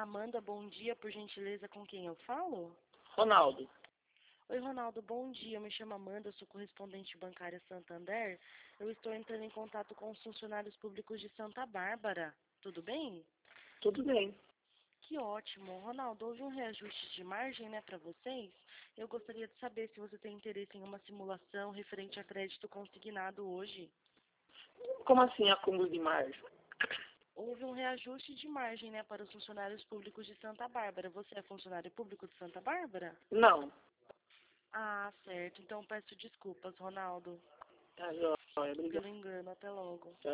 Amanda, bom dia, por gentileza, com quem eu falo? Ronaldo. Oi, Ronaldo, bom dia. Eu me chamo Amanda, eu sou correspondente bancária Santander. Eu estou entrando em contato com os funcionários públicos de Santa Bárbara. Tudo bem? Tudo bem. Que ótimo. Ronaldo, houve um reajuste de margem, né, para vocês? Eu gostaria de saber se você tem interesse em uma simulação referente a crédito consignado hoje. Como assim acúmulo de margem? Houve um reajuste de margem, né, para os funcionários públicos de Santa Bárbara. Você é funcionário público de Santa Bárbara? Não. Ah, certo. Então peço desculpas, Ronaldo, Tá, joia. pelo Obrigado. engano. Até logo.